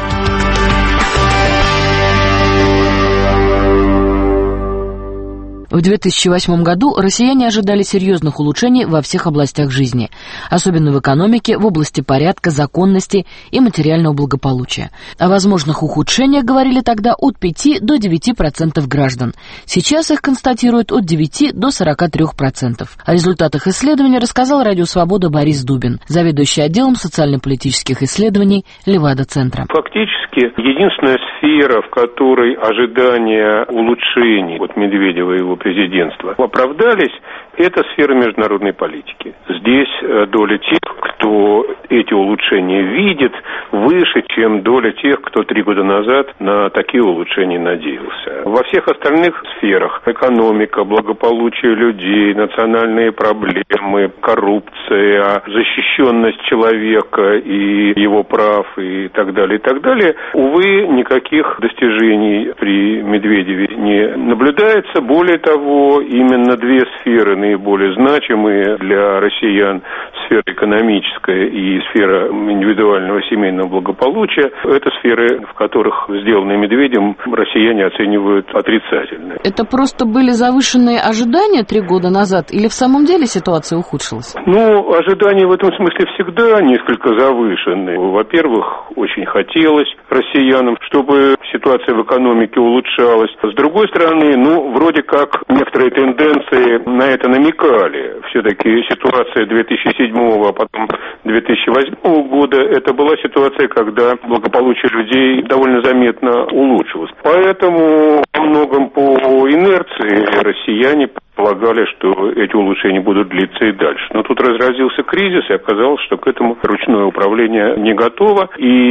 [SPEAKER 7] В две тысячи восьмом году россияне ожидали серьезных улучшений во всех областях жизни, особенно в экономике, в области порядка, законности и материального благополучия. О возможных ухудшениях говорили тогда от пяти до девяти процентов граждан. Сейчас их констатируют от девяти до сорока трёх процентов. О результатах исследования рассказал Радио Свобода Борис Дубин, заведующий отделом социально-политических исследований Левада-центра.
[SPEAKER 22] Фактически, единственная сфера, в которой ожидания улучшений от Медведева и его президентства оправдались, это сфера международной политики. Здесь доля тех, кто эти улучшения видит, выше, чем доля тех, кто три года назад на такие улучшения надеялся. Во всех остальных сферах — экономика, благополучие людей, национальные проблемы, коррупция, защищенность человека и его прав и так далее, и так далее, увы, никаких достижений при Медведеве не наблюдается. Более того, именно две сферы наиболее значимые для россиян, сфера экономическая и сфера индивидуального семейного благополучия, это сферы, в которых сделанные Медведем россияне оценивают отрицательно.
[SPEAKER 7] Это просто были завышенные ожидания три года назад, или в самом деле ситуация ухудшилась?
[SPEAKER 22] Ну, ожидания в этом смысле всегда несколько завышены. Во-первых, очень хотелось россиянам, чтобы ситуация в экономике улучшалась. С другой стороны, ну, вроде как некоторые тенденции на это намекали. Все-таки ситуация две тысячи седьмого, а потом две тысячи восьмого года, это была ситуация, когда благополучие людей довольно заметно улучшилось. Поэтому во многом по инерции россияне полагали, что эти улучшения будут длиться и дальше. Но тут разразился кризис, и оказалось, что к этому ручное управление не готово,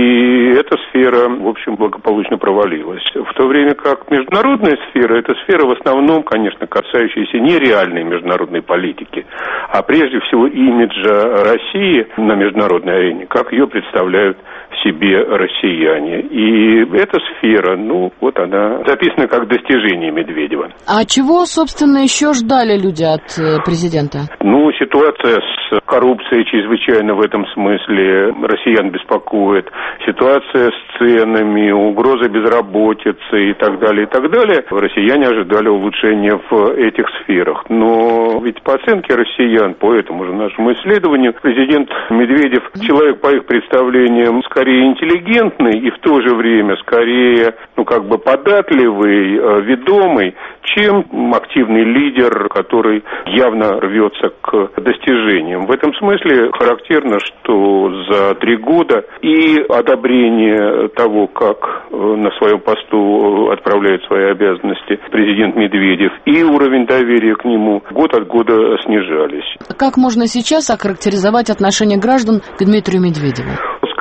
[SPEAKER 22] и эта сфера, в общем, благополучно провалилась. В то время как международная сфера, это сфера в основном, конечно, касающаяся не реальной международной политики, а прежде всего имиджа России на международной арене, как ее представляют себе россияне. И эта сфера, ну, вот она записана как достижение Медведева.
[SPEAKER 7] А чего, собственно, еще ждали люди от президента?
[SPEAKER 22] Ну, ситуация с коррупцией чрезвычайно в этом смысле россиян беспокоит. Ситуация с ценами, угроза безработицы и так далее, и так далее. Россияне ожидали улучшения в этих сферах. Но ведь по оценке россиян, по этому же нашему исследованию, президент Медведев человек, по их представлениям, скорее интеллигентный и в то же время скорее, ну, как бы податливый, ведомый, чем активный лидер, который явно рвется к достижениям. В этом смысле характерно, что за три года и одобрение того, как на своем посту отправляет свои обязанности президент Медведев, и уровень доверия к нему год от года снижались.
[SPEAKER 7] Как можно сейчас охарактеризовать отношение граждан к Дмитрию Медведеву?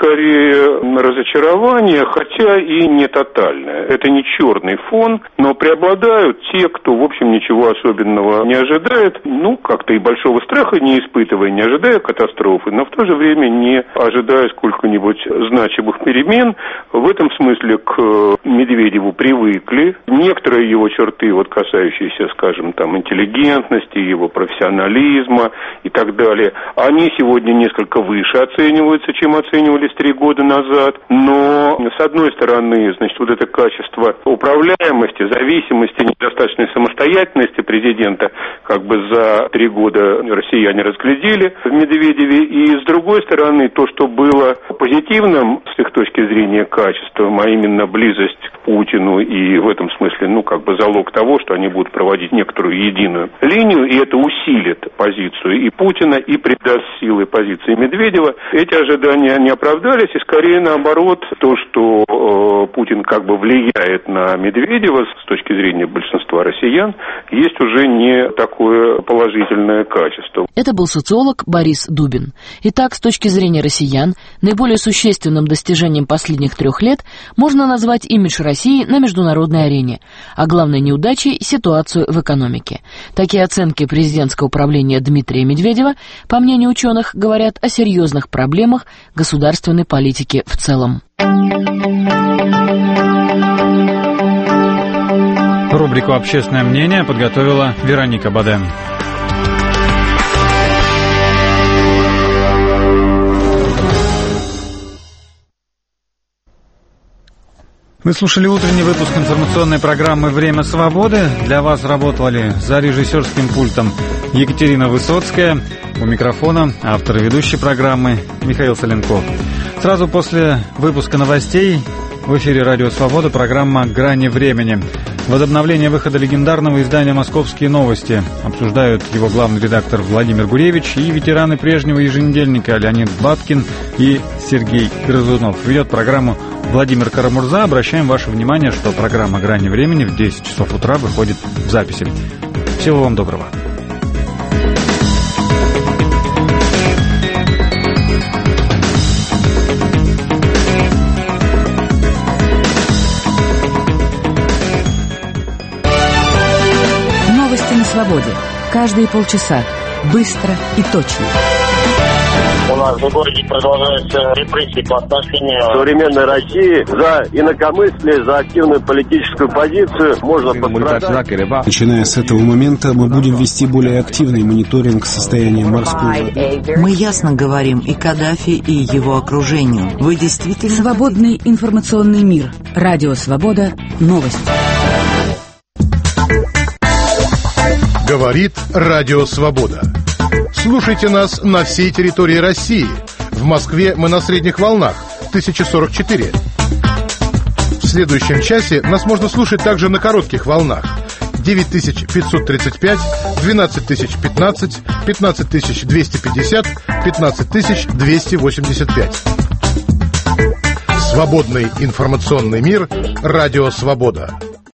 [SPEAKER 22] Скорее разочарование, хотя и не тотальное. Это не черный фон, но преобладают те, кто, в общем, ничего особенного не ожидает, ну, как-то и большого страха не испытывая, не ожидая катастрофы, но в то же время не ожидая сколько-нибудь значимых перемен. В этом смысле к Медведеву привыкли. Некоторые его черты, вот касающиеся, скажем, там, интеллигентности, его профессионализма и так далее, они сегодня несколько выше оцениваются, чем оценивались три года назад, но, с одной стороны, значит, вот это качество управляемости, зависимости, недостаточной самостоятельности президента, как бы за три года россияне разглядели в Медведеве, и, с другой стороны, то, что было позитивным с их точки зрения качеством, а именно близость к Путину, и в этом смысле, ну, как бы залог того, что они будут проводить некоторую единую линию, и это усилит позицию и Путина, и придаст силы позиции Медведева. Эти ожидания не оправдались, и скорее наоборот, то, что э, Путин как бы влияет на Медведева с точки зрения большинства россиян, есть уже не такое положительное качество.
[SPEAKER 7] Это был социолог Борис Дубин. Итак, с точки зрения россиян, наиболее существенным достижением последних трех лет можно назвать имидж России на международной арене, а главной неудачей – ситуацию в экономике. Такие оценки президентского правления Дмитрия Медведева, по мнению ученых, говорят о серьезных проблемах государственной политики в целом.
[SPEAKER 1] Рубрику «Общественное мнение» подготовила Вероника Баден. Вы слушали утренний выпуск информационной программы «Время свободы». Для вас работали за режиссерским пультом Екатерина Высоцкая. У микрофона автор и ведущий программы Михаил Соленков. Сразу после выпуска новостей в эфире «Радио Свобода» программа «Грани времени». Возобновление выхода легендарного издания «Московские новости». Обсуждают его главный редактор Владимир Гуревич и ветераны прежнего еженедельника Леонид Баткин и Сергей Грызунов. Ведет программу Владимир Карамурза. Обращаем ваше внимание, что программа «Грани времени» в десять часов утра выходит в записи. Всего вам доброго.
[SPEAKER 5] Новости на свободе. Каждые полчаса. Быстро и точно.
[SPEAKER 6] У нас в городе продолжаются репрессии по отношению
[SPEAKER 23] современной России. За инакомыслие, за активную политическую позицию можно пострадать.
[SPEAKER 24] Начиная с этого момента мы будем вести более активный мониторинг состояния морской воды.
[SPEAKER 25] Мы ясно говорим и Каддафи, и его окружению. Вы действительно...
[SPEAKER 5] Свободный информационный мир. Радио Свобода. Новости.
[SPEAKER 8] Говорит Радио Свобода. Слушайте нас на всей территории России. В Москве мы на средних волнах тысяча сорок четыре. В следующем часе нас можно слушать также на коротких волнах девять тысяч пятьсот тридцать пять, двенадцать тысяч пятнадцать, пятнадцать тысяч двести пятьдесят, пятнадцать тысяч двести восемьдесят пять. Свободный информационный мир. Радио Свобода.